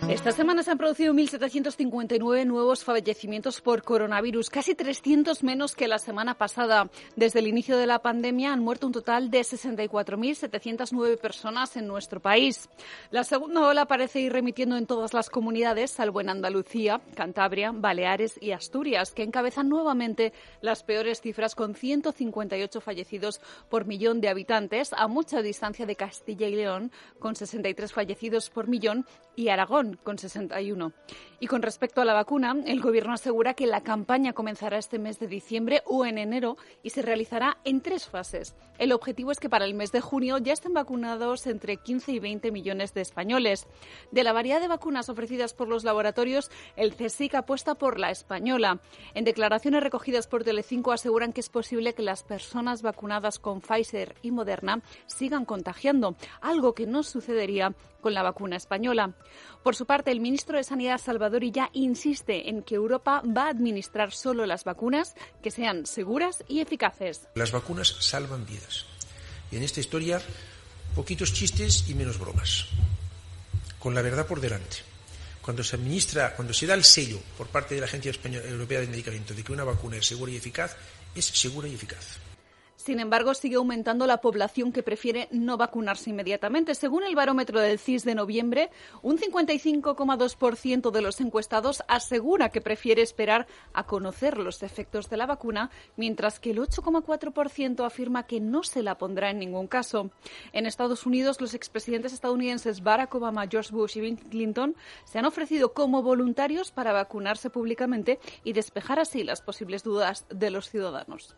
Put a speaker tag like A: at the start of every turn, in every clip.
A: Esta semana se han producido 1.759 nuevos fallecimientos por coronavirus, casi 300 menos que la semana pasada. Desde el inicio de la pandemia han muerto un total de 64.709 personas en nuestro país. La segunda ola parece ir remitiendo en todas las comunidades, salvo en Andalucía, Cantabria, Baleares y Asturias, que encabezan nuevamente las peores cifras con 158 fallecidos por millón de habitantes, a mucha distancia de Castilla y León, con 63 fallecidos por millón, y Aragón, con 61. Y con respecto a la vacuna, el Gobierno asegura que la campaña comenzará este mes de diciembre o en enero y se realizará en 3 fases. El objetivo es que para el mes de junio ya estén vacunados entre 15 y 20 millones de españoles. De la variedad de vacunas ofrecidas por los laboratorios, el CSIC apuesta por la española. En declaraciones recogidas por Telecinco aseguran que es posible que las personas vacunadas con Pfizer y Moderna sigan contagiando, algo que no sucedería con la vacuna española. Por su parte, el ministro de Sanidad, Salvador Illa, insiste en que Europa va a administrar solo las vacunas que sean seguras y eficaces.
B: Las vacunas salvan vidas. Y en esta historia, poquitos chistes y menos bromas. Con la verdad por delante. Cuando se da el sello por parte de la Agencia Europea del Medicamento de que una vacuna es segura y eficaz, es segura y eficaz.
A: Sin embargo, sigue aumentando la población que prefiere no vacunarse inmediatamente. Según el barómetro del CIS de noviembre, un 55,2% de los encuestados asegura que prefiere esperar a conocer los efectos de la vacuna, mientras que el 8,4% afirma que no se la pondrá en ningún caso. En Estados Unidos, los expresidentes estadounidenses Barack Obama, George Bush y Bill Clinton se han ofrecido como voluntarios para vacunarse públicamente y despejar así las posibles dudas de los ciudadanos.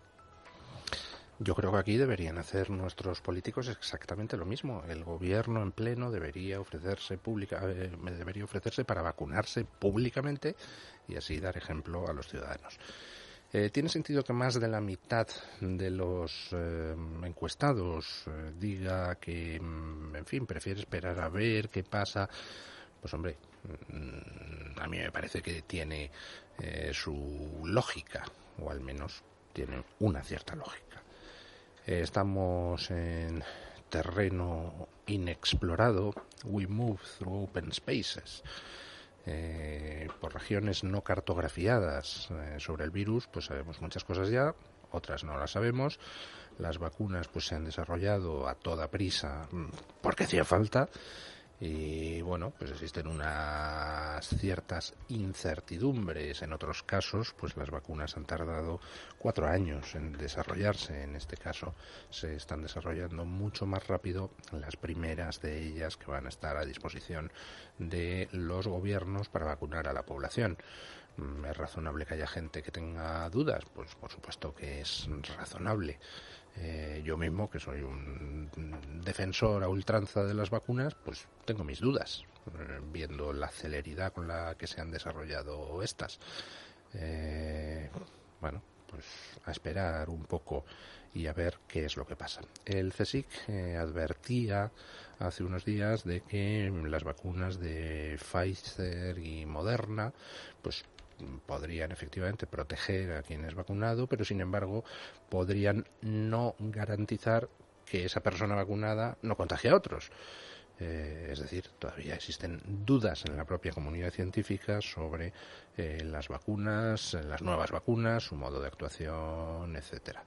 C: Yo creo que aquí deberían hacer nuestros políticos exactamente lo mismo. El gobierno en pleno debería ofrecerse para vacunarse públicamente y así dar ejemplo a los ciudadanos. Tiene sentido que más de la mitad de los encuestados diga que, en fin, prefiere esperar a ver qué pasa. Pues hombre, a mí me parece que tiene su lógica, o al menos tiene una cierta lógica. Estamos en terreno inexplorado. We move through open spaces. Por regiones no cartografiadas sobre el virus, pues sabemos muchas cosas ya, otras no las sabemos. Las vacunas pues se han desarrollado a toda prisa porque hacía falta. Y bueno, pues existen unas ciertas incertidumbres. En otros casos, pues las vacunas han tardado 4 años en desarrollarse. En este caso, se están desarrollando mucho más rápido las primeras de ellas que van a estar a disposición de los gobiernos para vacunar a la población. ¿Es razonable que haya gente que tenga dudas? Pues por supuesto que es razonable. Yo mismo, que soy un defensor a ultranza de las vacunas, pues tengo mis dudas, viendo la celeridad con la que se han desarrollado estas. Bueno, pues a esperar un poco y a ver qué es lo que pasa. El CSIC advertía hace unos días de que las vacunas de Pfizer y Moderna, pues podrían efectivamente proteger a quien es vacunado, pero sin embargo podrían no garantizar que esa persona vacunada no contagie a otros. Es decir, todavía existen dudas en la propia comunidad científica sobre las vacunas, las nuevas vacunas, su modo de actuación, etcétera.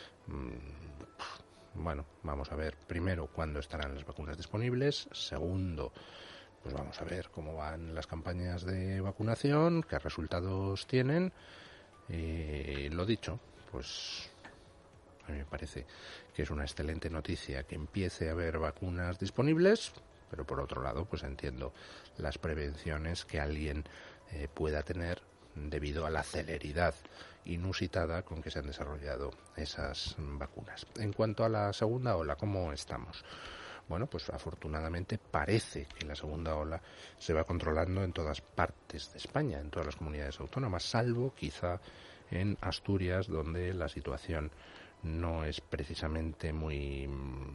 C: Bueno, vamos a ver primero cuándo estarán las vacunas disponibles. Segundo, pues vamos a ver cómo van las campañas de vacunación, qué resultados tienen. Lo dicho, pues a mí me parece que es una excelente noticia que empiece a haber vacunas disponibles, pero por otro lado, pues entiendo las prevenciones que alguien pueda tener debido a la celeridad inusitada con que se han desarrollado esas vacunas. En cuanto a la segunda ola, ¿cómo estamos? Bueno, pues afortunadamente parece que la segunda ola se va controlando en todas partes de España, en todas las comunidades autónomas, salvo quizá en Asturias, donde la situación no es precisamente muy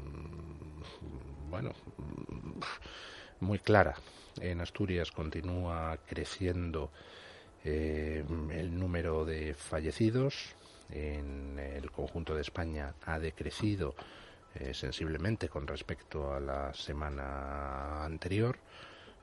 C: clara. En Asturias continúa creciendo el número de fallecidos. En el conjunto de España ha decrecido sensiblemente con respecto a la semana anterior.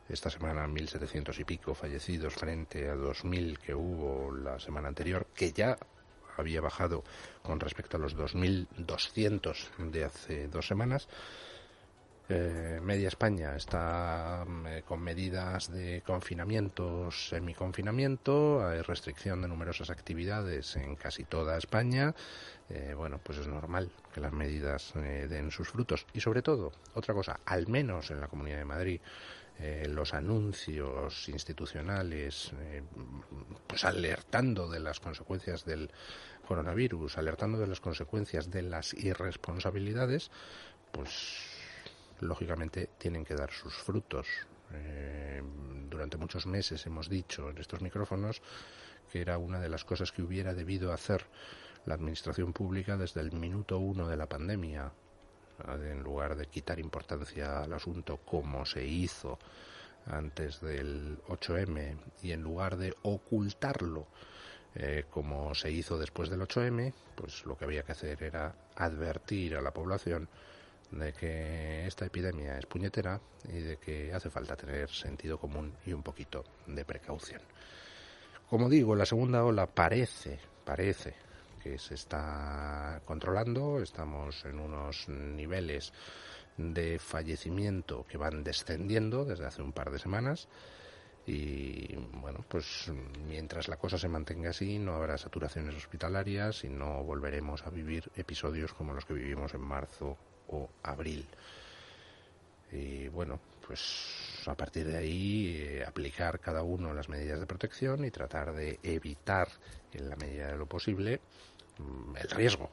C: esta semana 1.700 y pico fallecidos frente a 2.000 que hubo la semana anterior, que ya había bajado con respecto a los 2.200 de hace 2 semanas. Media España está con medidas de confinamiento, semiconfinamiento, hay restricción de numerosas actividades en casi toda España. Bueno, pues es normal que las medidas den sus frutos. Y sobre todo, otra cosa, al menos en la Comunidad de Madrid, los anuncios institucionales, pues alertando de las consecuencias del coronavirus, alertando de las consecuencias de las irresponsabilidades, pues lógicamente tienen que dar sus frutos. Durante muchos meses hemos dicho en estos micrófonos que era una de las cosas que hubiera debido hacer la administración pública desde el minuto 1 de la pandemia, en lugar de quitar importancia al asunto como se hizo antes del 8M y en lugar de ocultarlo como se hizo después del 8M, pues lo que había que hacer era advertir a la población de que esta epidemia es puñetera y de que hace falta tener sentido común y un poquito de precaución. Como digo, la segunda ola parece que se está controlando, estamos en unos niveles de fallecimiento que van descendiendo desde hace un par de semanas y bueno, pues mientras la cosa se mantenga así no habrá saturaciones hospitalarias y no volveremos a vivir episodios como los que vivimos en marzo o abril. Y bueno, pues a partir de ahí aplicar cada uno las medidas de protección y tratar de evitar en la medida de lo posible el riesgo.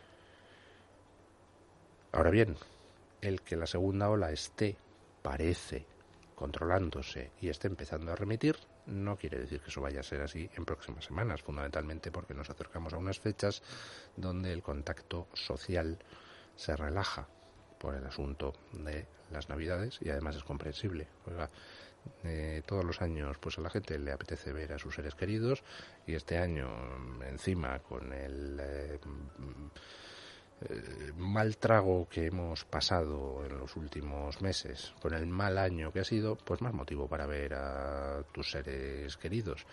C: Ahora bien, el que la segunda ola parece controlándose y esté empezando a remitir, no quiere decir que eso vaya a ser así en próximas semanas, fundamentalmente porque nos acercamos a unas fechas donde el contacto social se relaja por el asunto de las Navidades y además es comprensible. Oiga, todos los años pues a la gente le apetece ver a sus seres queridos y este año encima con el mal trago que hemos pasado en los últimos meses, con el mal año que ha sido, pues más motivo para ver a tus seres queridos.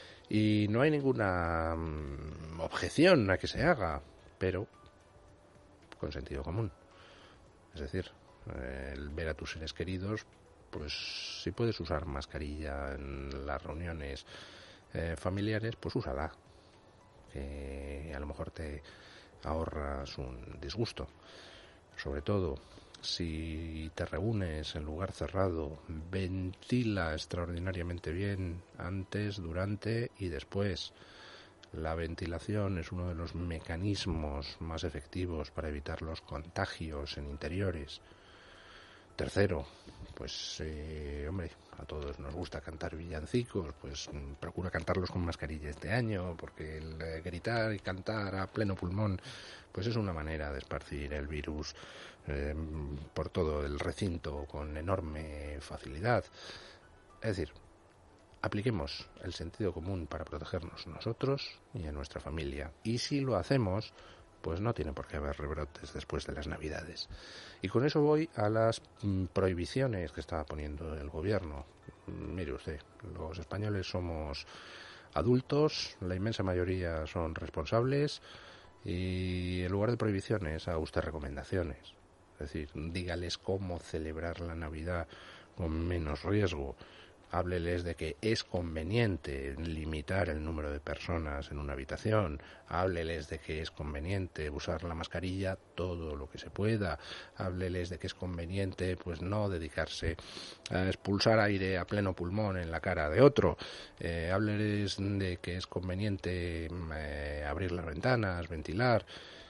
C: Y no hay ninguna objeción a que se haga, pero con sentido común. Es decir, el ver a tus seres queridos, pues si puedes usar mascarilla en las reuniones familiares, pues úsala, que a lo mejor te ahorras un disgusto. Sobre todo, si te reúnes en lugar cerrado, ventila extraordinariamente bien antes, durante y después. La ventilación es uno de los mecanismos más efectivos para evitar los contagios en interiores. Tercero, pues hombre, a todos nos gusta cantar villancicos, pues procura cantarlos con mascarilla este año, porque el gritar y cantar a pleno pulmón pues es una manera de esparcir el virus por todo el recinto con enorme facilidad. Es decir, apliquemos el sentido común para protegernos nosotros y a nuestra familia. Y si lo hacemos, pues no tiene por qué haber rebrotes después de las Navidades. Y con eso voy a las prohibiciones que está poniendo el gobierno. Mire usted, los españoles somos adultos, la inmensa mayoría son responsables y en lugar de prohibiciones haga usted recomendaciones. Es decir, dígales cómo celebrar la Navidad con menos riesgo. Hábleles de que es conveniente limitar el número de personas en una habitación. Hábleles de que es conveniente usar la mascarilla todo lo que se pueda. Hábleles de que es conveniente pues no dedicarse a expulsar aire a pleno pulmón en la cara de otro. Hábleles de que es conveniente abrir las ventanas, ventilar.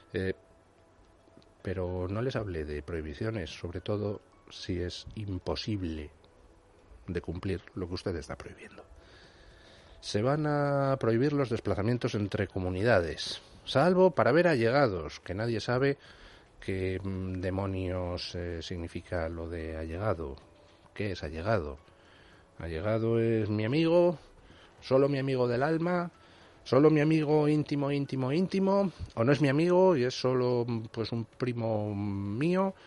C: Pero no les hable de prohibiciones, sobre todo si es imposible de cumplir lo que usted está prohibiendo. Se van a prohibir los desplazamientos entre comunidades, salvo para ver allegados, que nadie sabe qué demonios significa lo de allegado. ¿Qué es allegado? Allegado es mi amigo, solo mi amigo del alma, solo mi amigo íntimo, o no es mi amigo y es solo pues un primo mío.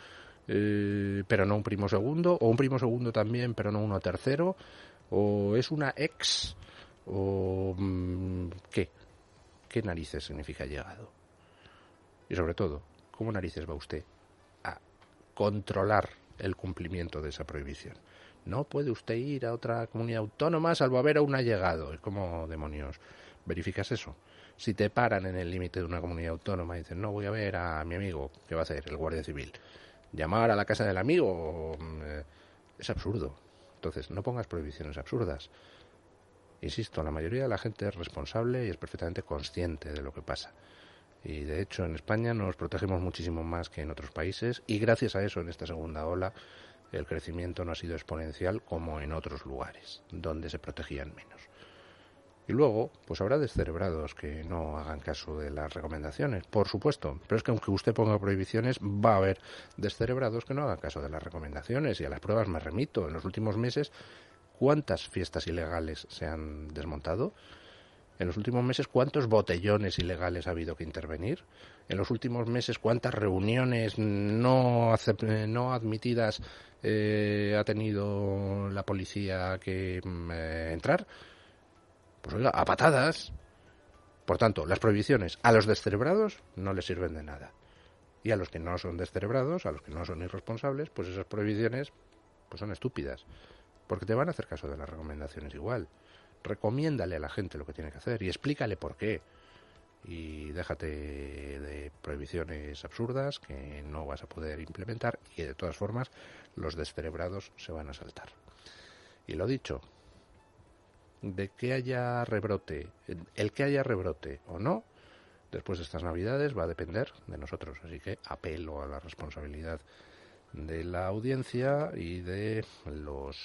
C: pero no un primo segundo, o un primo segundo también, pero no uno tercero, o es una ex, o ¿qué? ¿Qué narices significa llegado? Y sobre todo, ¿cómo narices va usted a controlar el cumplimiento de esa prohibición? No puede usted ir a otra comunidad autónoma salvo haber a un allegado. ¿Y cómo demonios verificas eso? Si te paran en el límite de una comunidad autónoma y dicen, no, voy a ver a mi amigo, ¿qué va a hacer? El guardia civil. ¿Llamar a la casa del amigo? Es absurdo. Entonces, no pongas prohibiciones absurdas. Insisto, la mayoría de la gente es responsable y es perfectamente consciente de lo que pasa. Y de hecho, en España nos protegemos muchísimo más que en otros países y gracias a eso, en esta segunda ola, el crecimiento no ha sido exponencial como en otros lugares, donde se protegían menos. Y luego, pues habrá descerebrados que no hagan caso de las recomendaciones, por supuesto. Pero es que aunque usted ponga prohibiciones, va a haber descerebrados que no hagan caso de las recomendaciones. Y a las pruebas me remito. En los últimos meses, ¿cuántas fiestas ilegales se han desmontado? En los últimos meses, ¿cuántos botellones ilegales ha habido que intervenir? En los últimos meses, ¿cuántas reuniones no admitidas ha tenido la policía que entrar? Pues oiga, a patadas. Por tanto, las prohibiciones a los descerebrados no les sirven de nada. Y a los que no son descerebrados, a los que no son irresponsables, pues esas prohibiciones pues son estúpidas. Porque te van a hacer caso de las recomendaciones igual. Recomiéndale a la gente lo que tiene que hacer y explícale por qué. Y déjate de prohibiciones absurdas que no vas a poder implementar y de todas formas los descerebrados se van a saltar. Y lo dicho, de que haya rebrote, el que haya rebrote o no, después de estas Navidades va a depender de nosotros. Así que apelo a la responsabilidad de la audiencia y de los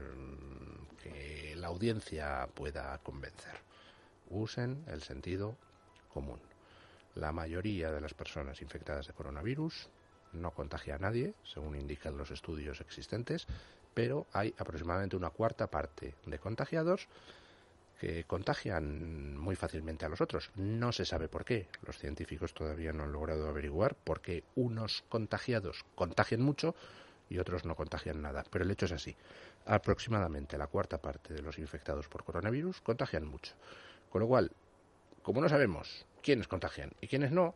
C: que la audiencia pueda convencer. Usen el sentido común. La mayoría de las personas infectadas de coronavirus no contagia a nadie, según indican los estudios existentes, pero hay aproximadamente una cuarta parte de contagiados que contagian muy fácilmente a los otros. No se sabe por qué. Los científicos todavía no han logrado averiguar por qué unos contagiados contagian mucho y otros no contagian nada. Pero el hecho es así. Aproximadamente la cuarta parte de los infectados por coronavirus contagian mucho. Con lo cual, como no sabemos quiénes contagian y quiénes no,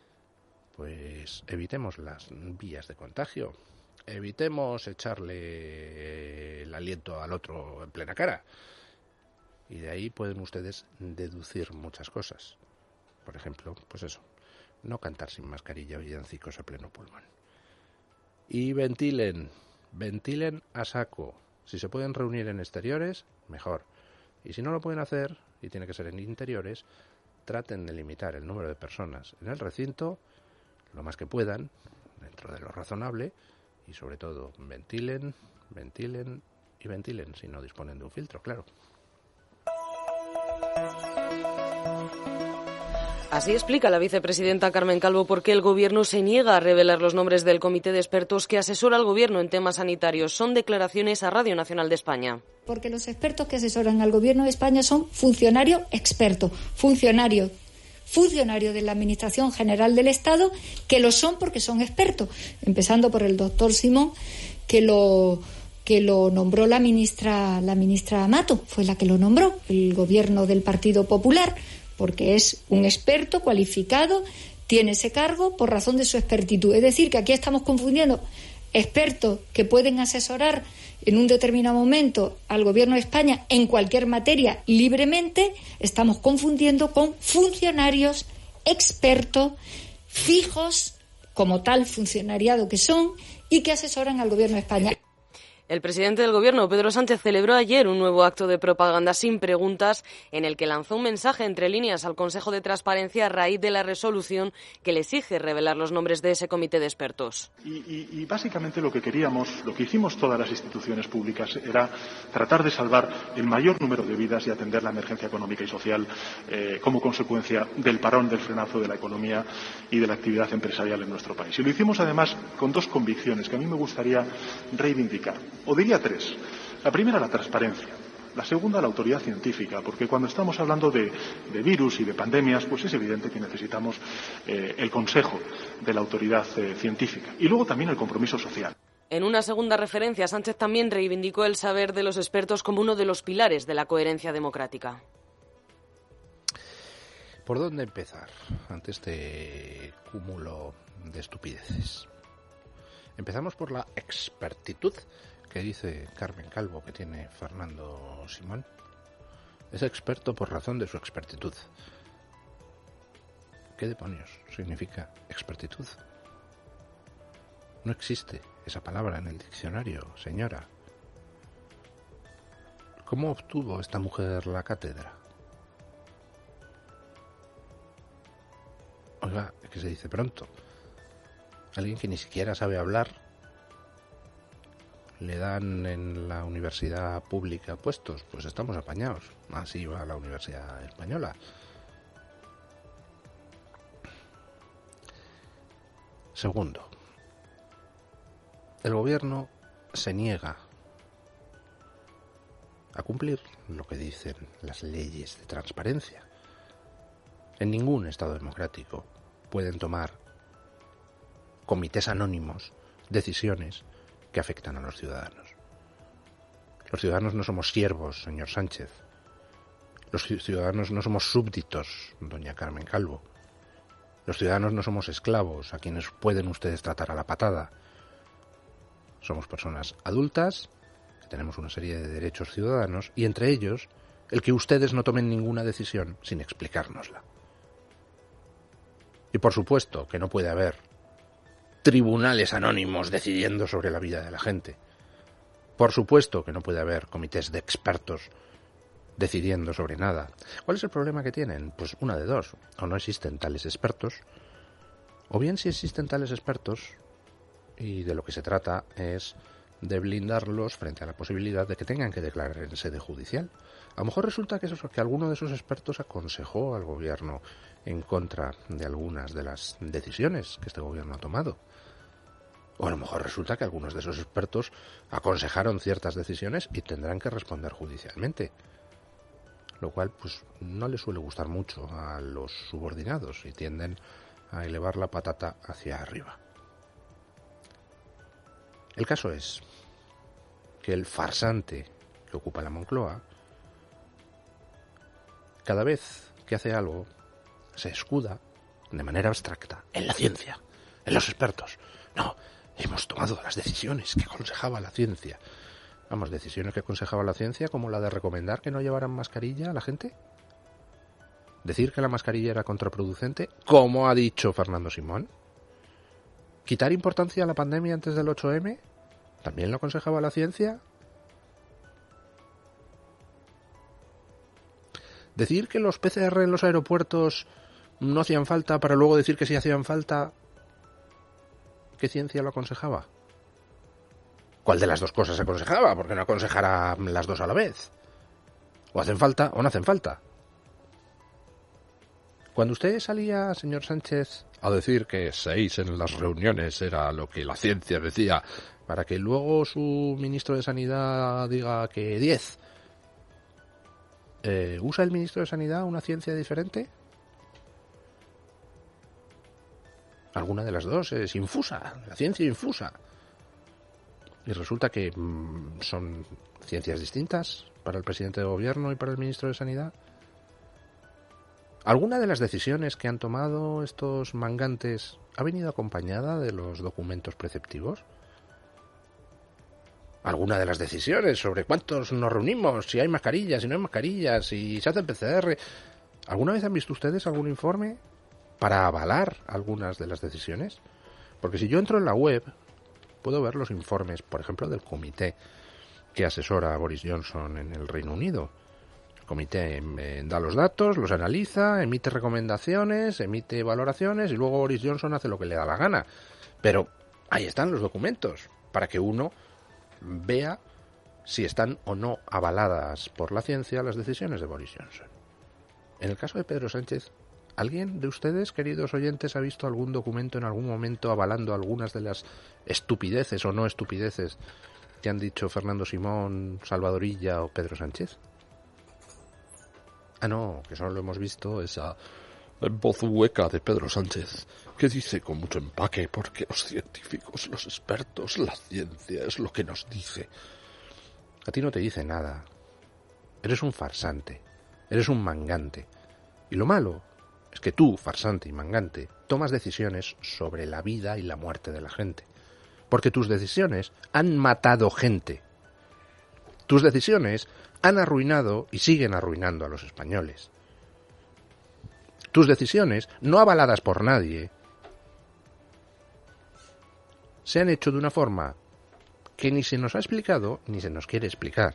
C: pues evitemos las vías de contagio. Evitemos echarle el aliento al otro en plena cara. Y de ahí pueden ustedes deducir muchas cosas. Por ejemplo, pues eso, no cantar sin mascarilla o villancicos a pleno pulmón. Y ventilen a saco. Si se pueden reunir en exteriores, mejor. Y si no lo pueden hacer, y tiene que ser en interiores, traten de limitar el número de personas en el recinto lo más que puedan, dentro de lo razonable, y sobre todo ventilen si no disponen de un filtro, claro.
D: Así explica la vicepresidenta Carmen Calvo por qué el Gobierno se niega a revelar los nombres del comité de expertos que asesora al Gobierno en temas sanitarios. Son declaraciones a Radio Nacional de España.
E: Porque los expertos que asesoran al Gobierno de España son funcionarios expertos, funcionarios de la Administración General del Estado, que lo son porque son expertos, empezando por el doctor Simón, que lo nombró la ministra Mato, fue la que lo nombró, el Gobierno del Partido Popular, porque es un experto cualificado, tiene ese cargo por razón de su expertitud. Es decir, que aquí estamos confundiendo expertos que pueden asesorar en un determinado momento al Gobierno de España en cualquier materia libremente, estamos confundiendo con funcionarios expertos fijos, como tal funcionariado que son, y que asesoran al Gobierno de España.
D: El presidente del Gobierno, Pedro Sánchez, celebró ayer un nuevo acto de propaganda sin preguntas en el que lanzó un mensaje entre líneas al Consejo de Transparencia a raíz de la resolución que le exige revelar los nombres de ese comité de expertos.
F: Y básicamente lo que queríamos, lo que hicimos todas las instituciones públicas era tratar de salvar el mayor número de vidas y atender la emergencia económica y social como consecuencia del parón, del frenazo de la economía y de la actividad empresarial en nuestro país. Y lo hicimos además con dos convicciones que a mí me gustaría reivindicar. O diría tres. La primera, la transparencia. La segunda, la autoridad científica, porque cuando estamos hablando de virus y de pandemias, pues es evidente que necesitamos el consejo de la autoridad científica. Y luego también el compromiso social.
D: En una segunda referencia, Sánchez también reivindicó el saber de los expertos como uno de los pilares de la coherencia democrática.
C: ¿Por dónde empezar ante este cúmulo de estupideces? Empezamos por la expertitud que dice Carmen Calvo que tiene Fernando Simón. Es experto por razón de su expertitud. ¿Qué demonios significa expertitud? No existe esa palabra en el diccionario, señora. ¿Cómo obtuvo esta mujer la cátedra? Oiga, que se dice pronto. Alguien que ni siquiera sabe hablar, le dan en la universidad pública puestos, pues estamos apañados. Así va la Universidad Española. Segundo, el gobierno se niega a cumplir lo que dicen las leyes de transparencia. En ningún Estado democrático pueden tomar comités anónimos decisiones que afectan a los ciudadanos. Los ciudadanos no somos siervos, señor Sánchez. Los ciudadanos no somos súbditos, doña Carmen Calvo. Los ciudadanos no somos esclavos a quienes pueden ustedes tratar a la patada. Somos personas adultas que tenemos una serie de derechos ciudadanos y entre ellos el que ustedes no tomen ninguna decisión sin explicárnosla. Y por supuesto que no puede haber tribunales anónimos decidiendo sobre la vida de la gente. Por supuesto que no puede haber comités de expertos decidiendo sobre nada. ¿Cuál es el problema que tienen? Pues una de dos. O no existen tales expertos, o bien si existen tales expertos, y de lo que se trata es de blindarlos frente a la posibilidad de que tengan que declarar en sede judicial. A lo mejor resulta que alguno de esos expertos aconsejó al gobierno en contra de algunas de las decisiones que este gobierno ha tomado. O a lo mejor resulta que algunos de esos expertos aconsejaron ciertas decisiones y tendrán que responder judicialmente. Lo cual pues no le suele gustar mucho a los subordinados y tienden a elevar la patata hacia arriba. El caso es que el farsante que ocupa la Moncloa, cada vez que hace algo, se escuda de manera abstracta en la ciencia, en los expertos. No, hemos tomado las decisiones que aconsejaba la ciencia. Vamos, decisiones que aconsejaba la ciencia como la de recomendar que no llevaran mascarilla a la gente. Decir que la mascarilla era contraproducente, como ha dicho Fernando Simón. Quitar importancia a la pandemia antes del 8M, ¿también lo aconsejaba la ciencia? Decir que los PCR en los aeropuertos no hacían falta para luego decir que sí hacían falta, ¿qué ciencia lo aconsejaba? ¿Cuál de las dos cosas aconsejaba? ¿Por qué no aconsejara las dos a la vez? ¿O hacen falta o no hacen falta? Cuando usted salía, señor Sánchez, a decir que 6 en las reuniones era lo que la ciencia decía, para que luego su ministro de Sanidad diga que 10, ¿usa el ministro de Sanidad una ciencia diferente? Alguna de las dos es infusa, la ciencia infusa. Y resulta que son ciencias distintas para el presidente de gobierno y para el ministro de Sanidad. ¿Alguna de las decisiones que han tomado estos mangantes ha venido acompañada de los documentos preceptivos? ¿Alguna de las decisiones sobre cuántos nos reunimos, si hay mascarillas, si no hay mascarillas, si se hace PCR? ¿Alguna vez han visto ustedes algún informe para avalar algunas de las decisiones? Porque si yo entro en la web, puedo ver los informes, por ejemplo, del comité que asesora a Boris Johnson en el Reino Unido. El comité da los datos, los analiza, emite recomendaciones, emite valoraciones y luego Boris Johnson hace lo que le da la gana. Pero ahí están los documentos para que uno vea si están o no avaladas por la ciencia las decisiones de Boris Johnson. En el caso de Pedro Sánchez, ¿alguien de ustedes, queridos oyentes, ha visto algún documento en algún momento avalando algunas de las estupideces o no estupideces te han dicho Fernando Simón, Salvador Illa o Pedro Sánchez? Ah, no, que solo lo hemos visto esa voz hueca de Pedro Sánchez, que dice con mucho empaque, porque los científicos, los expertos, la ciencia es lo que nos dice. A ti no te dice nada. Eres un farsante, eres un mangante. Y lo malo es que tú, farsante y mangante, tomas decisiones sobre la vida y la muerte de la gente. Porque tus decisiones han matado gente. Tus decisiones han arruinado y siguen arruinando a los españoles. Tus decisiones, no avaladas por nadie, se han hecho de una forma que ni se nos ha explicado ni se nos quiere explicar.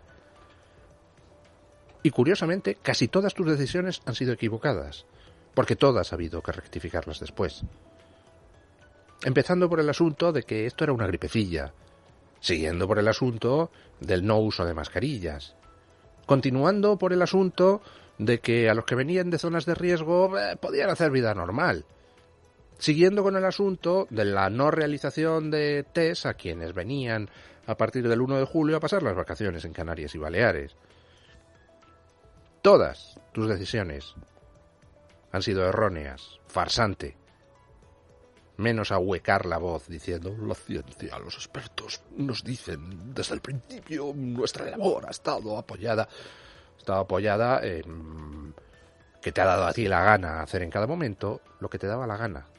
C: Y curiosamente, casi todas tus decisiones han sido equivocadas, porque todas ha habido que rectificarlas después. Empezando por el asunto de que esto era una gripecilla, siguiendo por el asunto del no uso de mascarillas, continuando por el asunto de que a los que venían de zonas de riesgo podían hacer vida normal, siguiendo con el asunto de la no realización de test a quienes venían a partir del 1 de julio a pasar las vacaciones en Canarias y Baleares. Todas tus decisiones han sido erróneas, farsante, menos ahuecar la voz diciendo la ciencia, los expertos nos dicen desde el principio, nuestra labor ha estado apoyada en que te ha dado a ti la gana hacer en cada momento lo que te daba la gana.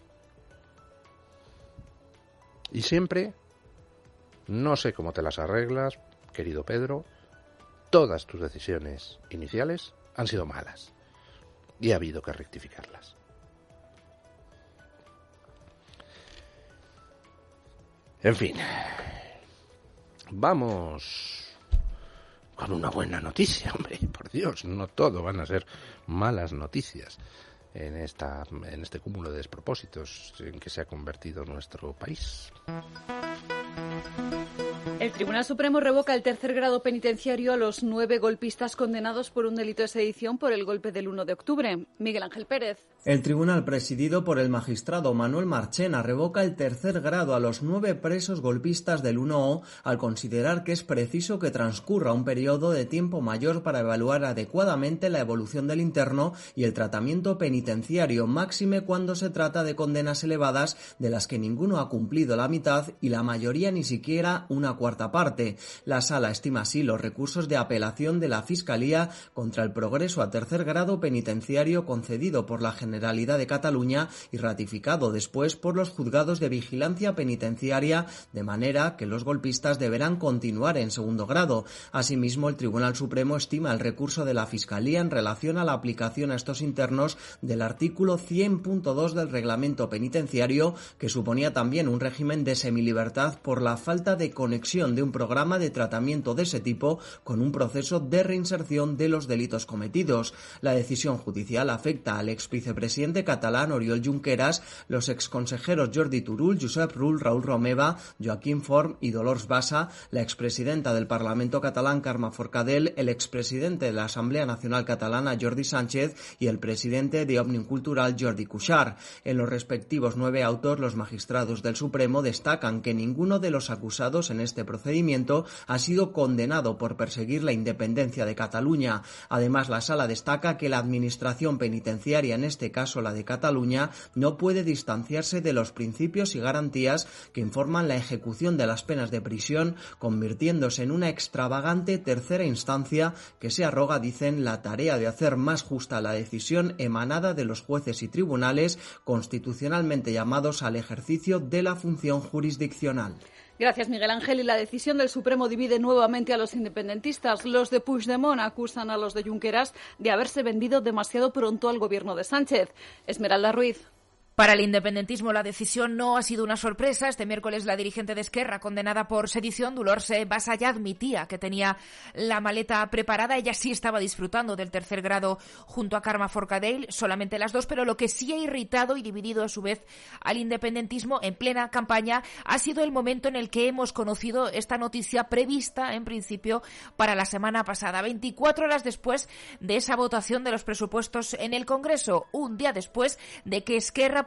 C: Y siempre, no sé cómo te las arreglas, querido Pedro, todas tus decisiones iniciales han sido malas y ha habido que rectificarlas. En fin, vamos con una buena noticia, hombre, por Dios, no todo van a ser malas noticias en este cúmulo de despropósitos en que se ha convertido nuestro país.
A: El Tribunal Supremo revoca el tercer grado penitenciario a los 9 golpistas condenados por un delito de sedición por el golpe del 1 de octubre. Miguel Ángel Pérez.
G: El tribunal, presidido por el magistrado Manuel Marchena, revoca el tercer grado a los 9 presos golpistas del 1O al considerar que es preciso que transcurra un periodo de tiempo mayor para evaluar adecuadamente la evolución del interno y el tratamiento penitenciario, máxime cuando se trata de condenas elevadas de las que ninguno ha cumplido la mitad y la mayoría ni siquiera una cuarta parte. La Sala estima así los recursos de apelación de la Fiscalía contra el progreso a tercer grado penitenciario concedido por la Generalidad de Cataluña y ratificado después por los juzgados de vigilancia penitenciaria, de manera que los golpistas deberán continuar en segundo grado. Asimismo, el Tribunal Supremo estima el recurso de la Fiscalía en relación a la aplicación a estos internos del artículo 100.2 del Reglamento Penitenciario, que suponía también un régimen de semilibertad por la falta de conexión de un programa de tratamiento de ese tipo con un proceso de reinserción de los delitos cometidos. La decisión judicial afecta al ex vicepresidente catalán Oriol Junqueras, los exconsejeros Jordi Turull, Josep Rull, Raúl Romeva, Joaquín Forn y Dolors Bassa, la expresidenta del Parlamento catalán Carme Forcadell, el expresidente de la Asamblea Nacional Catalana Jordi Sánchez y el presidente de Òmnium Cultural Jordi Cuixart. En los respectivos 9 autos, los magistrados del Supremo destacan que ninguno de los acusados en este procedimiento ha sido condenado por perseguir la independencia de Cataluña. Además, la Sala destaca que la administración penitenciaria, en este caso la de Cataluña, no puede distanciarse de los principios y garantías que informan la ejecución de las penas de prisión, convirtiéndose en una extravagante tercera instancia que se arroga, dicen, la tarea de hacer más justa la decisión emanada de los jueces y tribunales constitucionalmente llamados al ejercicio de la función jurisdiccional.
A: Gracias, Miguel Ángel. Y la decisión del Supremo divide nuevamente a los independentistas. Los de Puigdemont acusan a los de Junqueras de haberse vendido demasiado pronto al gobierno de Sánchez. Esmeralda Ruiz.
H: Para el independentismo la decisión no ha sido una sorpresa. Este miércoles la dirigente de Esquerra, condenada por sedición, Dolors Bassa, ya admitía que tenía la maleta preparada. Ella sí estaba disfrutando del tercer grado junto a Carme Forcadell, solamente las dos, pero lo que sí ha irritado y dividido a su vez al independentismo en plena campaña ha sido el momento en el que hemos conocido esta noticia prevista en principio para la semana pasada, 24 horas después de esa votación de los presupuestos en el Congreso, un día después de que Esquerra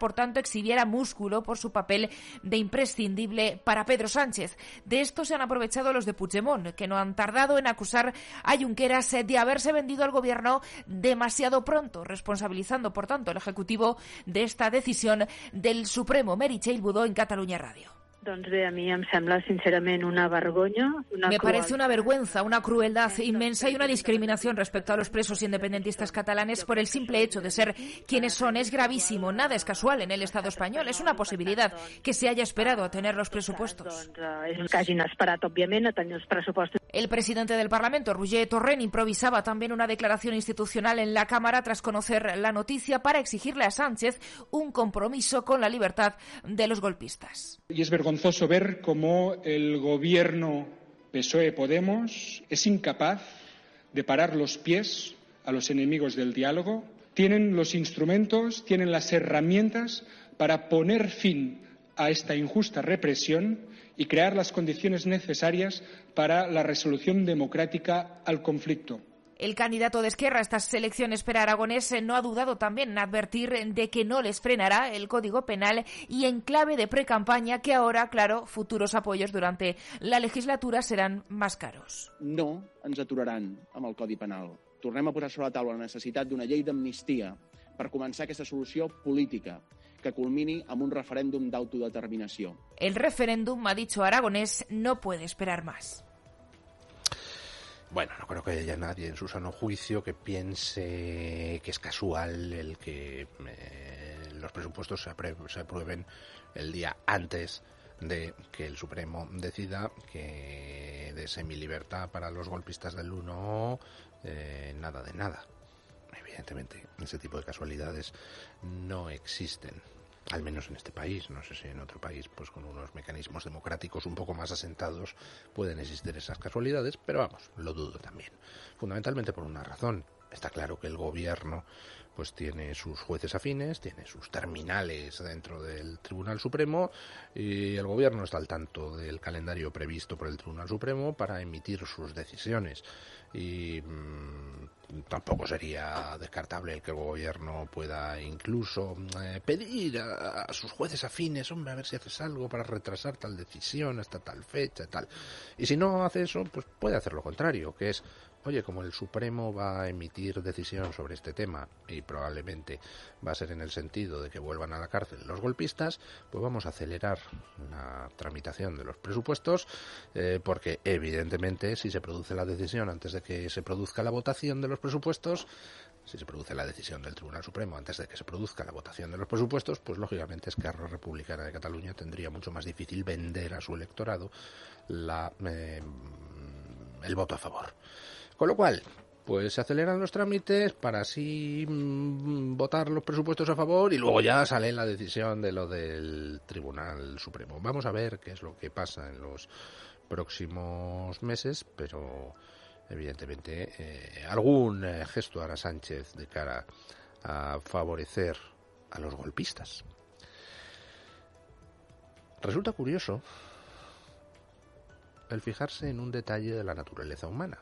H: por tanto, exhibiera músculo por su papel de imprescindible para Pedro Sánchez. De esto se han aprovechado los de Puigdemont, que no han tardado en acusar a Junqueras de haberse vendido al gobierno demasiado pronto, responsabilizando, por tanto, al Ejecutivo de esta decisión del Supremo. Meritxell Budó, en Catalunya Radio.
I: Doncs bé, a mi em sembla sincerament una vergonya.
H: Me parece una vergüenza, una crueldad inmensa y una discriminación respecto a los presos independentistas catalanes por el simple hecho de ser quienes son. Es gravísimo, nada es casual en el Estado español. Es una posibilidad que se haya esperado a tener los presupuestos.
I: Que hagin esperat, òbviament, a tenir els pressupostos.
H: El presidente del Parlamento, Roger Torrent, improvisaba también una declaración institucional en la Cámara tras conocer la noticia para exigirle a Sánchez un compromiso con la libertad de los golpistas.
J: Y es vergonzoso ver cómo el gobierno PSOE-Podemos es incapaz de parar los pies a los enemigos del diálogo. Tienen los instrumentos, tienen las herramientas para poner fin a esta injusta represión y crear las condiciones necesarias para la resolución democrática al conflicto.
H: El candidato de Esquerra a estas elecciones, Pere Aragonés, no ha dudado también en advertir de que no les frenará el Código Penal y en clave de precampaña que ahora, claro, futuros apoyos durante la legislatura serán más caros.
K: No ens aturaran amb el Codi Penal. Tornem a posar sobre la taula la necessitat d'una llei d'amnistia per començar aquesta solució política que culmini amb un referèndum d'autodeterminació.
H: El referéndum, ha dicho Aragonés, no puede esperar más.
C: Bueno, no creo que haya nadie en su sano juicio que piense que es casual el que los presupuestos se aprueben el día antes de que el Supremo decida que de semilibertad para los golpistas del 1, nada de nada. Evidentemente, ese tipo de casualidades no existen. Al menos en este país, no sé si en otro país, pues con unos mecanismos democráticos un poco más asentados pueden existir esas casualidades, pero vamos, lo dudo también. Fundamentalmente por una razón. Está claro que el gobierno pues tiene sus jueces afines, tiene sus terminales dentro del Tribunal Supremo y el gobierno está al tanto del calendario previsto por el Tribunal Supremo para emitir sus decisiones. Y tampoco sería descartable el que el gobierno pueda incluso pedir a sus jueces afines, hombre, a ver si haces algo para retrasar tal decisión hasta tal fecha y tal. Y si no hace eso, pues puede hacer lo contrario, que es, oye, como el Supremo va a emitir decisión sobre este tema y probablemente va a ser en el sentido de que vuelvan a la cárcel los golpistas, pues vamos a acelerar la tramitación de los presupuestos porque evidentemente si se produce la decisión antes de que se produzca la votación de los presupuestos, si se produce la decisión del Tribunal Supremo antes de que se produzca la votación de los presupuestos, pues lógicamente Esquerra Republicana de Cataluña tendría mucho más difícil vender a su electorado el voto a favor. Con lo cual, pues se aceleran los trámites para así votar los presupuestos a favor y luego ya sale la decisión de lo del Tribunal Supremo. Vamos a ver qué es lo que pasa en los próximos meses, pero evidentemente algún gesto hará Sánchez de cara a favorecer a los golpistas. Resulta curioso el fijarse en un detalle de la naturaleza humana.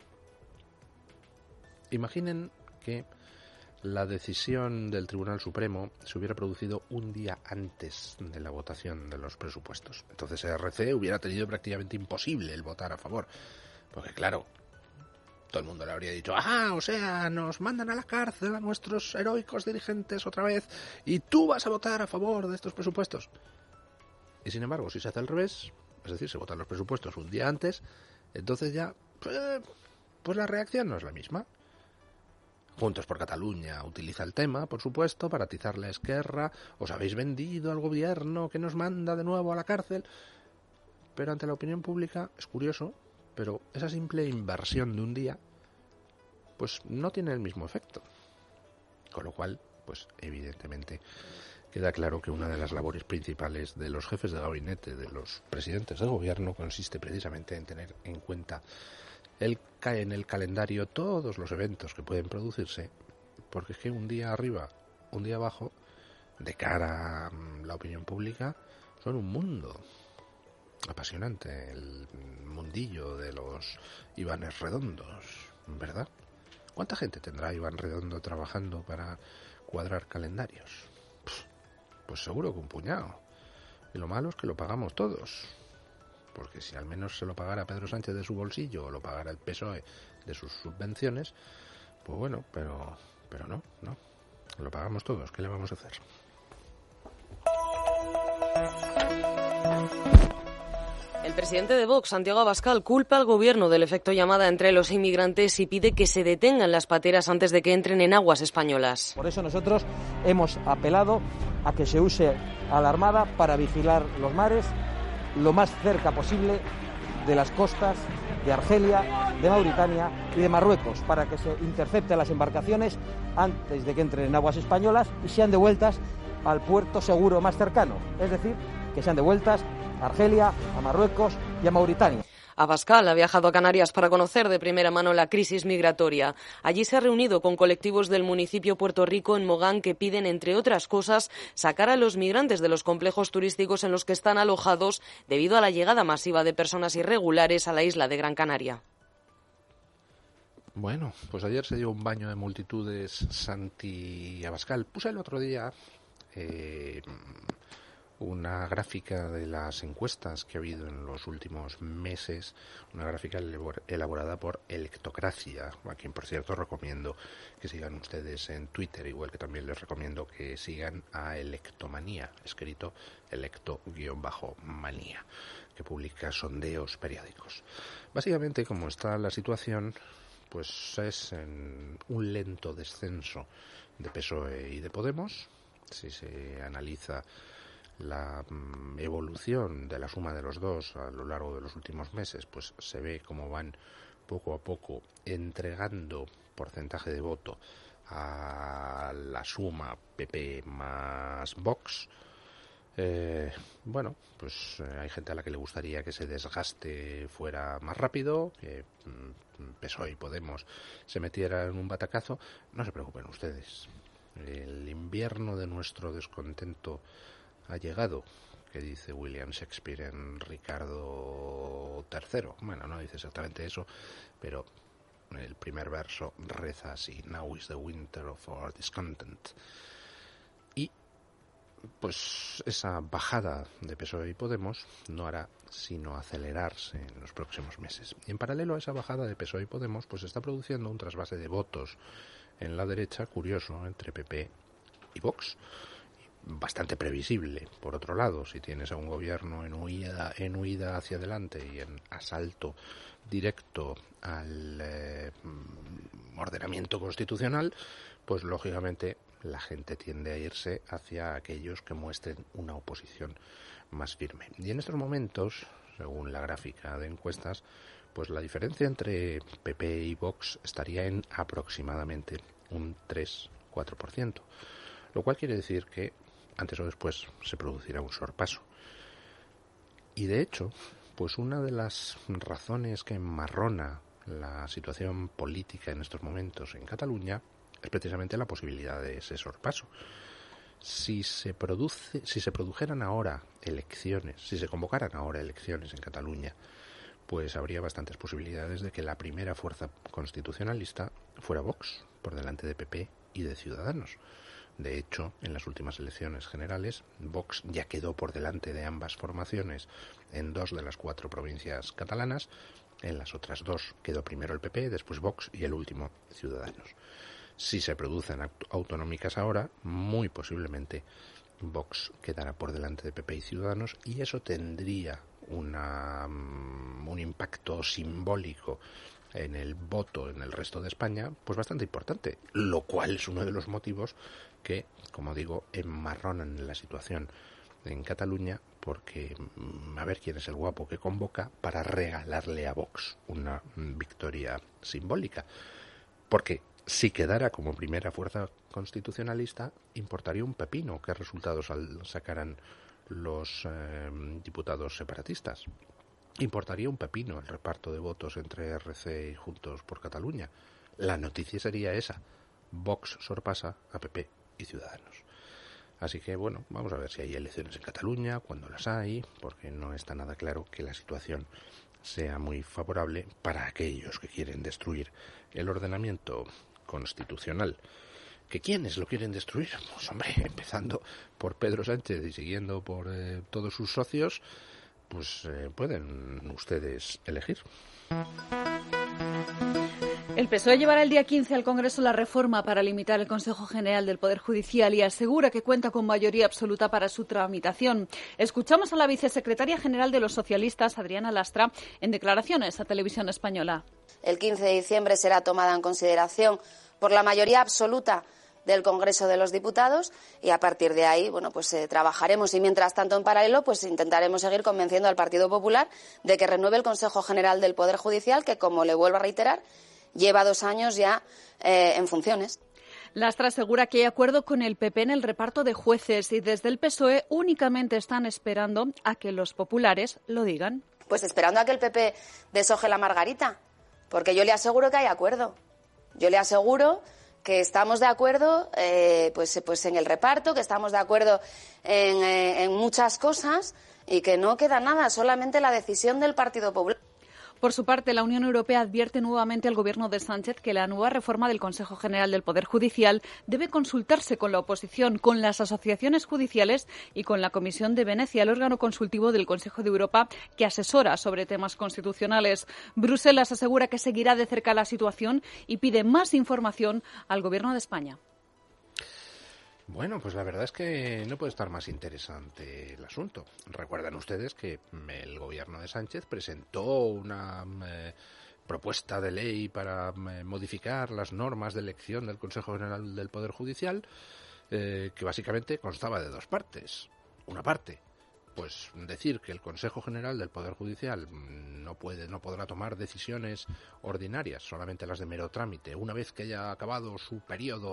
C: Imaginen que la decisión del Tribunal Supremo se hubiera producido un día antes de la votación de los presupuestos. Entonces ERC hubiera tenido prácticamente imposible el votar a favor. Porque claro, todo el mundo le habría dicho, o sea, nos mandan a la cárcel a nuestros heroicos dirigentes otra vez y tú vas a votar a favor de estos presupuestos. Y sin embargo, si se hace al revés, es decir, se votan los presupuestos un día antes, entonces ya, pues la reacción no es la misma. Juntos por Cataluña utiliza el tema, por supuesto, para atizarle a Esquerra. Os habéis vendido al gobierno que nos manda de nuevo a la cárcel. Pero ante la opinión pública, es curioso, pero esa simple inversión de un día, pues no tiene el mismo efecto. Con lo cual, pues evidentemente queda claro que una de las labores principales de los jefes de gabinete, de los presidentes del gobierno, consiste precisamente en tener en cuenta en el calendario todos los eventos que pueden producirse, porque es que un día arriba, un día abajo, de cara a la opinión pública, son un mundo apasionante, el mundillo de los Ivanes Redondos, ¿verdad? ¿Cuánta gente tendrá Iván Redondo trabajando para cuadrar calendarios? Pues seguro que un puñado. Y lo malo es que lo pagamos todos. Porque si al menos se lo pagara Pedro Sánchez de su bolsillo o lo pagara el PSOE de sus subvenciones, pues bueno, pero no. Lo pagamos todos. ¿Qué le vamos a hacer?
D: El presidente de Vox, Santiago Abascal, culpa al gobierno del efecto llamada entre los inmigrantes y pide que se detengan las pateras antes de que entren en aguas españolas.
L: Por eso nosotros hemos apelado a que se use a la Armada para vigilar los mares lo más cerca posible de las costas de Argelia, de Mauritania y de Marruecos, para que se intercepten las embarcaciones antes de que entren en aguas españolas y sean devueltas al puerto seguro más cercano, es decir, que sean devueltas a Argelia, a Marruecos y a Mauritania.
D: Abascal ha viajado a Canarias para conocer de primera mano la crisis migratoria. Allí se ha reunido con colectivos del municipio Puerto Rico en Mogán que piden, entre otras cosas, sacar a los migrantes de los complejos turísticos en los que están alojados debido a la llegada masiva de personas irregulares a la isla de Gran Canaria.
C: Bueno, pues ayer se dio un baño de multitudes Santi Abascal. Puse el otro día una gráfica de las encuestas que ha habido en los últimos meses, una gráfica elaborada por Electocracia, a quien por cierto recomiendo que sigan ustedes en Twitter, igual que también les recomiendo que sigan a Electomanía, escrito electo-manía, que publica sondeos periódicos. Básicamente, como está la situación, pues es en un lento descenso de PSOE y de Podemos. Si se analiza la evolución de la suma de los dos a lo largo de los últimos meses, pues se ve cómo van poco a poco entregando porcentaje de voto a la suma PP más Vox. Bueno, pues hay gente a la que le gustaría que ese desgaste fuera más rápido, que PSOE y Podemos se metieran en un batacazo. No se preocupen ustedes, el invierno de nuestro descontento ha llegado, que dice William Shakespeare en Ricardo III. Bueno, no dice exactamente eso, pero el primer verso reza así: Now is the winter of our discontent. Y pues esa bajada de PSOE y Podemos no hará sino acelerarse en los próximos meses. Y en paralelo a esa bajada de PSOE y Podemos, pues se está produciendo un trasvase de votos en la derecha, curioso, entre PP y Vox. Bastante previsible, por otro lado, si tienes a un gobierno en huida hacia adelante y en asalto directo al ordenamiento constitucional, pues lógicamente la gente tiende a irse hacia aquellos que muestren una oposición más firme. Y en estos momentos, según la gráfica de encuestas, pues la diferencia entre PP y Vox estaría en aproximadamente un 3-4%, lo cual quiere decir que antes o después se producirá un sorpaso. Y de hecho, pues una de las razones que enmarrona la situación política en estos momentos en Cataluña es precisamente la posibilidad de ese sorpaso. Si se produjeran ahora elecciones, si se convocaran ahora elecciones en Cataluña, pues habría bastantes posibilidades de que la primera fuerza constitucionalista fuera Vox, por delante de PP y de Ciudadanos. De hecho, en las últimas elecciones generales, Vox ya quedó por delante de ambas formaciones en 2 de las 4 provincias catalanas. En las otras 2 quedó primero el PP, después Vox y el último Ciudadanos. Si se producen autonómicas ahora, muy posiblemente Vox quedará por delante de PP y Ciudadanos, y eso tendría un impacto simbólico en el voto en el resto de España, pues bastante importante, lo cual es uno de los motivos que, como digo, enmarronan la situación en Cataluña, porque a ver quién es el guapo que convoca para regalarle a Vox una victoria simbólica. Porque si quedara como primera fuerza constitucionalista, importaría un pepino qué resultados sacaran los diputados separatistas. Importaría un pepino el reparto de votos entre RC y Juntos por Cataluña. La noticia sería esa: Vox sorpasa a PP y Ciudadanos. Así que bueno, vamos a ver si hay elecciones en Cataluña, cuando las hay, porque no está nada claro que la situación sea muy favorable para aquellos que quieren destruir el ordenamiento constitucional. ¿Que quiénes lo quieren destruir? Pues hombre, empezando por Pedro Sánchez y siguiendo por todos sus socios, pues pueden ustedes elegir.
A: El PSOE llevará el día 15 al Congreso la reforma para limitar el Consejo General del Poder Judicial y asegura que cuenta con mayoría absoluta para su tramitación. Escuchamos a la vicesecretaria general de los socialistas, Adriana Lastra, en declaraciones a Televisión Española.
M: El 15 de diciembre será tomada en consideración por la mayoría absoluta del Congreso de los Diputados y a partir de ahí, trabajaremos y mientras tanto en paralelo intentaremos seguir convenciendo al Partido Popular de que renueve el Consejo General del Poder Judicial que, como le vuelvo a reiterar, lleva 2 años ya en funciones.
A: Lastra asegura que hay acuerdo con el PP en el reparto de jueces y desde el PSOE únicamente están esperando a que los populares lo digan.
M: Pues esperando a que el PP deshoje la margarita, porque yo le aseguro que hay acuerdo. Yo le aseguro que estamos de acuerdo en el reparto, que estamos de acuerdo en muchas cosas y que no queda nada, solamente la decisión del Partido Popular.
A: Por su parte, la Unión Europea advierte nuevamente al Gobierno de Sánchez que la nueva reforma del Consejo General del Poder Judicial debe consultarse con la oposición, con las asociaciones judiciales y con la Comisión de Venecia, el órgano consultivo del Consejo de Europa que asesora sobre temas constitucionales. Bruselas asegura que seguirá de cerca la situación y pide más información al Gobierno de España.
C: Bueno, pues la verdad es que no puede estar más interesante el asunto. Recuerdan ustedes que el gobierno de Sánchez presentó una propuesta de ley para modificar las normas de elección del Consejo General del Poder Judicial, que básicamente constaba de 2 partes. Una parte, pues decir que el Consejo General del Poder Judicial no podrá tomar decisiones ordinarias, solamente las de mero trámite, una vez que haya acabado su periodo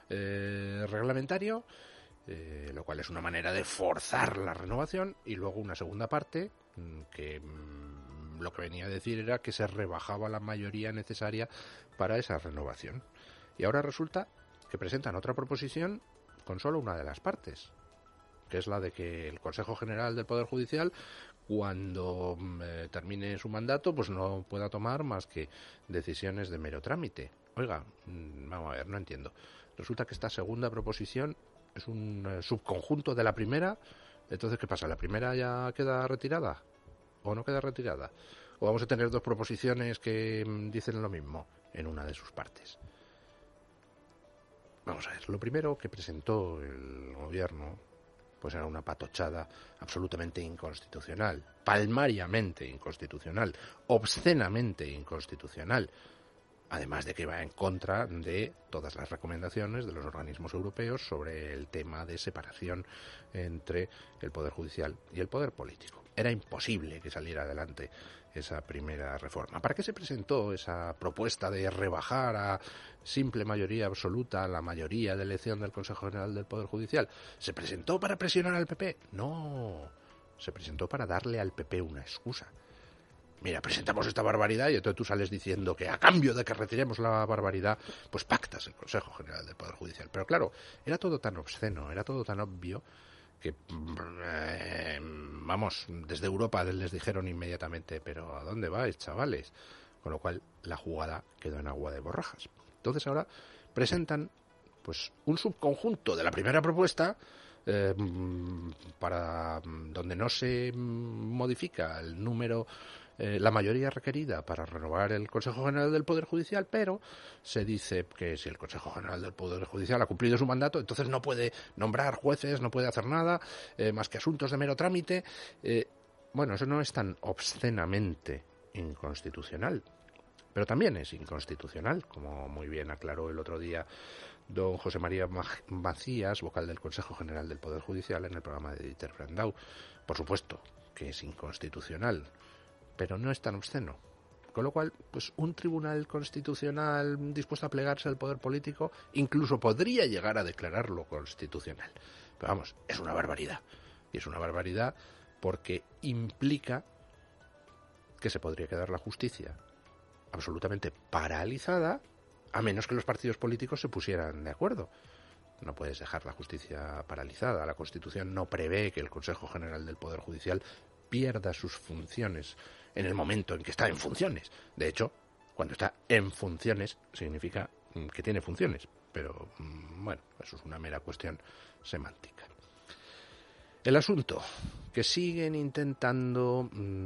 C: reglamentario, lo cual es una manera de forzar la renovación, y luego una segunda parte que lo que venía a decir era que se rebajaba la mayoría necesaria para esa renovación. Y ahora resulta que presentan otra proposición con solo una de las partes, que es la de que el Consejo General del Poder Judicial, cuando termine su mandato, pues no pueda tomar más que decisiones de mero trámite. Oiga, vamos a ver, no entiendo. Resulta que esta segunda proposición es un subconjunto de la primera. Entonces, ¿qué pasa? ¿La primera ya queda retirada? ¿O no queda retirada? ¿O vamos a tener 2 proposiciones que dicen lo mismo en una de sus partes? Vamos a ver, lo primero que presentó el gobierno pues era una patochada absolutamente inconstitucional, palmariamente inconstitucional, obscenamente inconstitucional, además de que va en contra de todas las recomendaciones de los organismos europeos sobre el tema de separación entre el Poder Judicial y el Poder Político. Era imposible que saliera adelante esa primera reforma. ¿Para qué se presentó esa propuesta de rebajar a simple mayoría absoluta la mayoría de elección del Consejo General del Poder Judicial? ¿Se presentó para presionar al PP? No, se presentó para darle al PP una excusa. Mira, presentamos esta barbaridad y entonces tú sales diciendo que a cambio de que retiremos la barbaridad, pues pactas el Consejo General del Poder Judicial. Pero claro, era todo tan obsceno, era todo tan obvio que, desde Europa les dijeron inmediatamente, pero ¿a dónde vais, chavales? Con lo cual la jugada quedó en agua de borrajas. Entonces ahora presentan pues un subconjunto de la primera propuesta, para donde no se modifica el número, la mayoría requerida para renovar el Consejo General del Poder Judicial, pero se dice que si el Consejo General del Poder Judicial ha cumplido su mandato, entonces no puede nombrar jueces, no puede hacer nada más que asuntos de mero trámite. Bueno, eso no es tan obscenamente inconstitucional, pero también es inconstitucional, como muy bien aclaró el otro día don José María Macías, vocal del Consejo General del Poder Judicial, en el programa de Dieter Brandau. Por supuesto que es inconstitucional, pero no es tan obsceno. Con lo cual, pues un tribunal constitucional dispuesto a plegarse al poder político incluso podría llegar a declararlo constitucional. Pero vamos, es una barbaridad. Y es una barbaridad porque implica que se podría quedar la justicia absolutamente paralizada, a menos que los partidos políticos se pusieran de acuerdo. No puedes dejar la justicia paralizada. La Constitución no prevé que el Consejo General del Poder Judicial pierda sus funciones en el momento en que está en funciones. De hecho, cuando está en funciones significa que tiene funciones. pero bueno, eso es una mera cuestión semántica. El asunto, que siguen intentando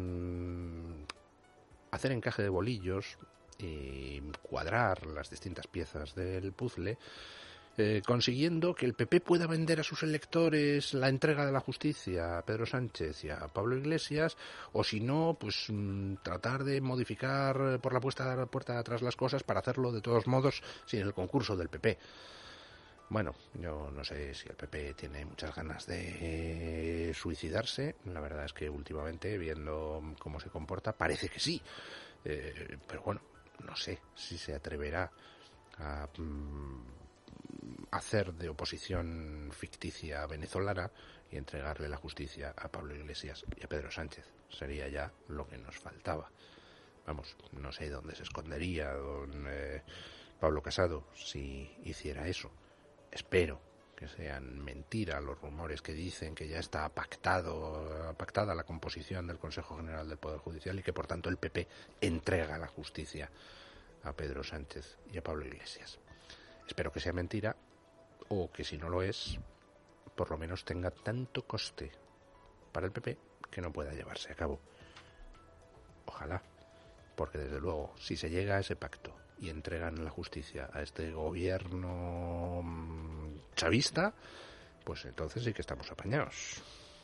C: hacer encaje de bolillos y cuadrar las distintas piezas del puzzle, consiguiendo que el PP pueda vender a sus electores la entrega de la justicia a Pedro Sánchez y a Pablo Iglesias, o si no, pues tratar de modificar por la puerta de atrás las cosas para hacerlo de todos modos sin el concurso del PP. Bueno, yo no sé si el PP tiene muchas ganas de suicidarse. La verdad es que últimamente, viendo cómo se comporta, parece que sí. Pero bueno, no sé si se atreverá a hacer de oposición ficticia venezolana y entregarle la justicia a Pablo Iglesias y a Pedro Sánchez. Sería ya lo que nos faltaba. Vamos, no sé dónde se escondería don Pablo Casado si hiciera eso. Espero que sean mentira los rumores que dicen que ya está pactada la composición del Consejo General del Poder Judicial y que por tanto el PP entrega la justicia a Pedro Sánchez y a Pablo Iglesias. Espero que sea mentira, o que si no lo es, por lo menos tenga tanto coste para el PP que no pueda llevarse a cabo. Ojalá, porque desde luego, si se llega a ese pacto y entregan la justicia a este gobierno chavista, pues entonces sí que estamos apañados.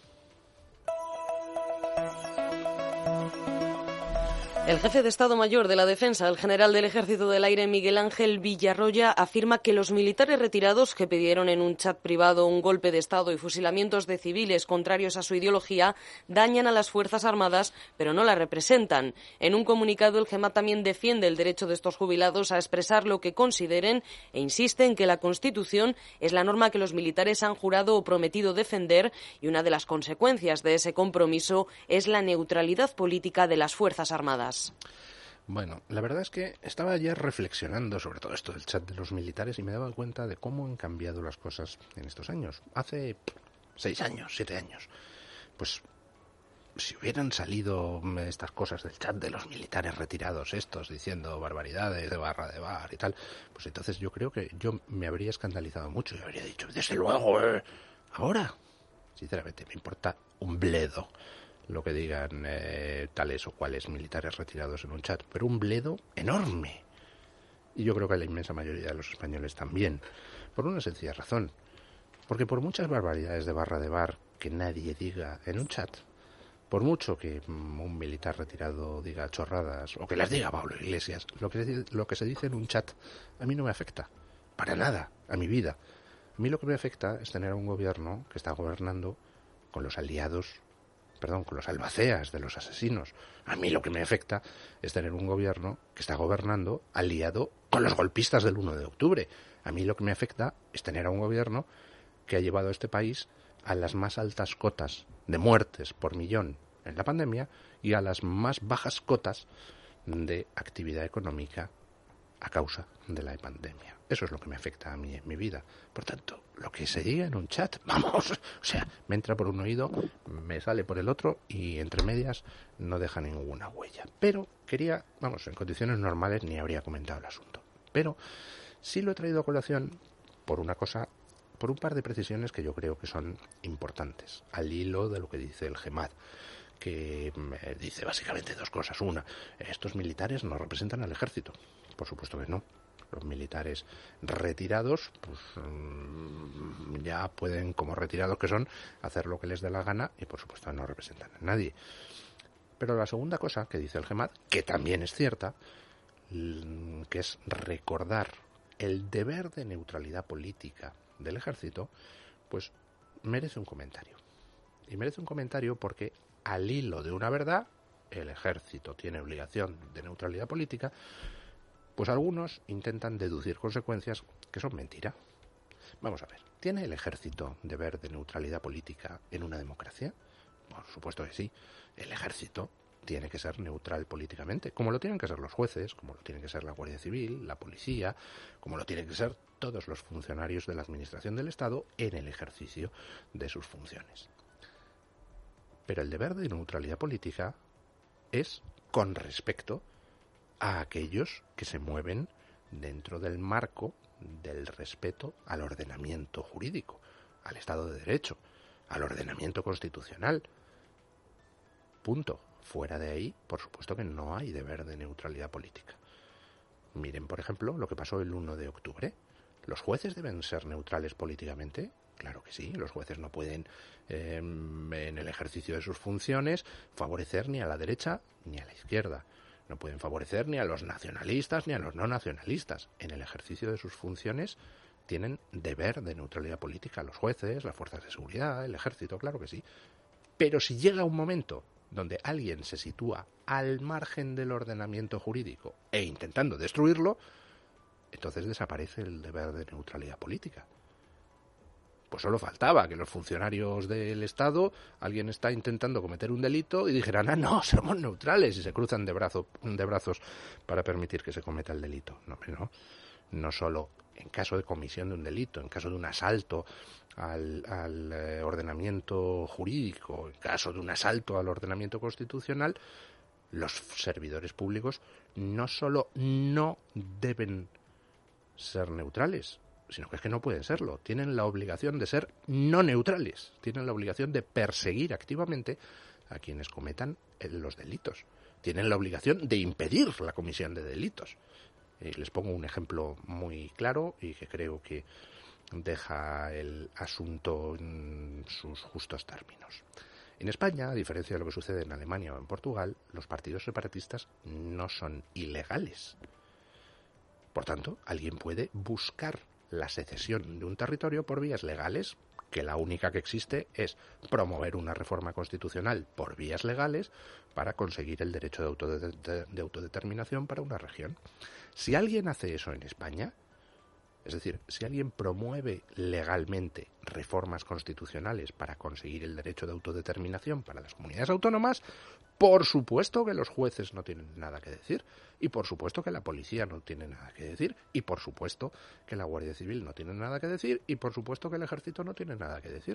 D: El jefe de Estado Mayor de la Defensa, el general del Ejército del Aire, Miguel Ángel Villarroya, afirma que los militares retirados que pidieron en un chat privado un golpe de Estado y fusilamientos de civiles contrarios a su ideología dañan a las Fuerzas Armadas, pero no las representan. En un comunicado, el GEMA también defiende el derecho de estos jubilados a expresar lo que consideren e insiste en que la Constitución es la norma que los militares han jurado o prometido defender y una de las consecuencias de ese compromiso es la neutralidad política de las Fuerzas Armadas.
C: Bueno, la verdad es que estaba ayer reflexionando sobre todo esto del chat de los militares y me daba cuenta de cómo han cambiado las cosas en estos años. Hace 6 años, 7 años, pues si hubieran salido estas cosas del chat de los militares retirados estos diciendo barbaridades de barra de bar y tal, pues entonces yo creo que yo me habría escandalizado mucho y habría dicho, desde luego, ahora, sinceramente, me importa un bledo lo que digan tales o cuales militares retirados en un chat, pero un bledo enorme. Y yo creo que la inmensa mayoría de los españoles también, por una sencilla razón, porque por muchas barbaridades de barra de bar que nadie diga en un chat, por mucho que un militar retirado diga chorradas, o que las diga Pablo Iglesias, lo que se dice en un chat a mí no me afecta, para nada, a mi vida. A mí lo que me afecta es tener a un gobierno que está gobernando con los aliados, con los albaceas de los asesinos. A mí lo que me afecta es tener un gobierno que está gobernando aliado con los golpistas del 1 de octubre. A mí lo que me afecta es tener a un gobierno que ha llevado a este país a las más altas cotas de muertes por millón en la pandemia y a las más bajas cotas de actividad económica a causa de la pandemia. Eso es lo que me afecta a mí en mi vida. Por tanto, lo que se diga en un chat, vamos, o sea, me entra por un oído, me sale por el otro y entre medias no deja ninguna huella. Pero quería, en condiciones normales ni habría comentado el asunto. Pero sí lo he traído a colación por una cosa, por un par de precisiones que yo creo que son importantes, al hilo de lo que dice el GEMAD, que dice básicamente dos cosas. Una, estos militares no representan al ejército. Por supuesto que no. Los militares retirados, pues ya pueden, como retirados que son, hacer lo que les dé la gana y por supuesto no representan a nadie. Pero la segunda cosa que dice el GEMAD, que también es cierta, que es recordar el deber de neutralidad política del ejército, pues merece un comentario. Y merece un comentario porque al hilo de una verdad, el ejército tiene obligación de neutralidad política, pues algunos intentan deducir consecuencias que son mentira. Vamos a ver, ¿tiene el ejército deber de neutralidad política en una democracia? Por supuesto que sí. El ejército tiene que ser neutral políticamente, como lo tienen que ser los jueces, como lo tienen que ser la Guardia Civil, la policía, como lo tienen que ser todos los funcionarios de la Administración del Estado en el ejercicio de sus funciones. Pero el deber de neutralidad política es con respecto a aquellos que se mueven dentro del marco del respeto al ordenamiento jurídico, al Estado de Derecho, al ordenamiento constitucional. Punto. Fuera de ahí, por supuesto que no hay deber de neutralidad política. Miren, por ejemplo, lo que pasó el 1 de octubre. ¿Los jueces deben ser neutrales políticamente? Claro que sí. Los jueces no pueden, en el ejercicio de sus funciones, favorecer ni a la derecha ni a la izquierda. No pueden favorecer ni a los nacionalistas ni a los no nacionalistas. En el ejercicio de sus funciones tienen deber de neutralidad política los jueces, las fuerzas de seguridad, el ejército, claro que sí. Pero si llega un momento donde alguien se sitúa al margen del ordenamiento jurídico e intentando destruirlo, entonces desaparece el deber de neutralidad política. Pues solo faltaba que los funcionarios del Estado, alguien está intentando cometer un delito y dijeran, no, somos neutrales, y se cruzan de brazos para permitir que se cometa el delito. No solo en caso de comisión de un delito, en caso de un asalto al ordenamiento jurídico, en caso de un asalto al ordenamiento constitucional, los servidores públicos no solo no deben ser neutrales, sino que es que no pueden serlo. Tienen la obligación de ser no neutrales. Tienen la obligación de perseguir activamente a quienes cometan los delitos. Tienen la obligación de impedir la comisión de delitos. Les pongo un ejemplo muy claro y que creo que deja el asunto en sus justos términos. En España, a diferencia de lo que sucede en Alemania o en Portugal, los partidos separatistas no son ilegales. Por tanto, alguien puede buscar la secesión de un territorio por vías legales, que la única que existe es promover una reforma constitucional por vías legales para conseguir el derecho de autodeterminación para una región. Si alguien hace eso en España, es decir, si alguien promueve legalmente reformas constitucionales para conseguir el derecho de autodeterminación para las comunidades autónomas, por supuesto que los jueces no tienen nada que decir, y por supuesto que la policía no tiene nada que decir, y por supuesto que la Guardia Civil no tiene nada que decir, y por supuesto que el Ejército no tiene nada que decir.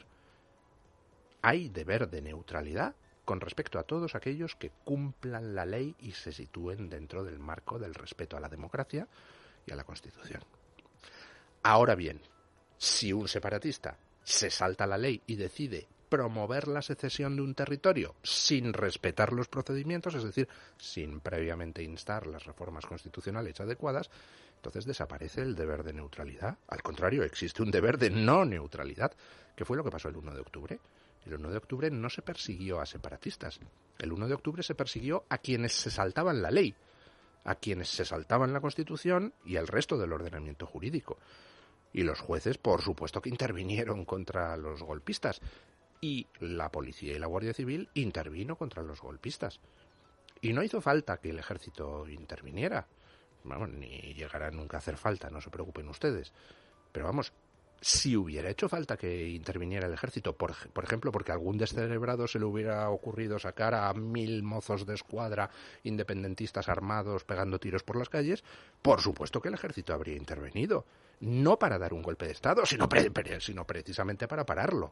C: Hay deber de neutralidad con respecto a todos aquellos que cumplan la ley y se sitúen dentro del marco del respeto a la democracia y a la Constitución. Ahora bien, si un separatista se salta la ley y decide promover la secesión de un territorio sin respetar los procedimientos, es decir, sin previamente instar las reformas constitucionales adecuadas, entonces desaparece el deber de neutralidad. Al contrario, existe un deber de no neutralidad, que fue lo que pasó el 1 de octubre. El 1 de octubre no se persiguió a separatistas. El 1 de octubre se persiguió a quienes se saltaban la ley, a quienes se saltaban la Constitución y el resto del ordenamiento jurídico. Y los jueces, por supuesto, que intervinieron contra los golpistas. Y la policía y la Guardia Civil intervino contra los golpistas. Y no hizo falta que el Ejército interviniera. Vamos, ni llegará nunca a hacer falta, no se preocupen ustedes. Pero vamos, si hubiera hecho falta que interviniera el Ejército, por ejemplo, porque a algún descerebrado se le hubiera ocurrido sacar a 1000 mozos de escuadra independentistas armados pegando tiros por las calles, por supuesto que el Ejército habría intervenido. No para dar un golpe de Estado, sino precisamente para pararlo.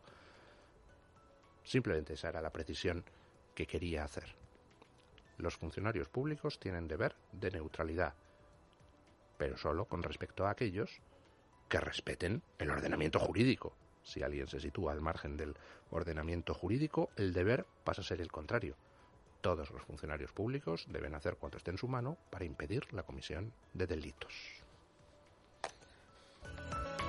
C: Simplemente esa era la precisión que quería hacer. Los funcionarios públicos tienen deber de neutralidad, pero solo con respecto a aquellos que respeten el ordenamiento jurídico. Si alguien se sitúa al margen del ordenamiento jurídico, el deber pasa a ser el contrario. Todos los funcionarios públicos deben hacer cuanto esté en su mano para impedir la comisión de delitos.